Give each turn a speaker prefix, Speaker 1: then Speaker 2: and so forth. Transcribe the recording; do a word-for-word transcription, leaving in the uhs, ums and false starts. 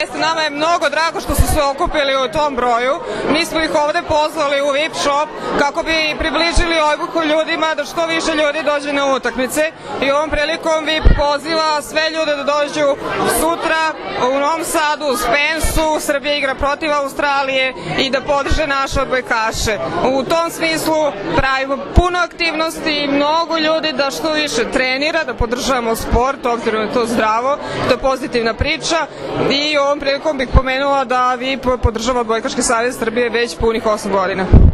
Speaker 1: Nama je mnogo drago što su se okupili u tom broju. Mi smo ih ovde pozvali u V I P shop kako bi približili obuku ljudima da što više ljudi dođe na utakmice i ovom prilikom V I P poziva sve ljude da dođu sutra u Novom Sadu, u Spensu, Srbija igra protiv Australije i da podrže naše odbojkaše. U tom smislu pravimo puno aktivnosti i mnogo ljudi da što više trenira, da podržavamo sport, obzirom je to zdravo, to je pozitivna priča i ovom prilikom bih pomenula da V I P podržava Odbojkaški savez Srbije već punih osam godina.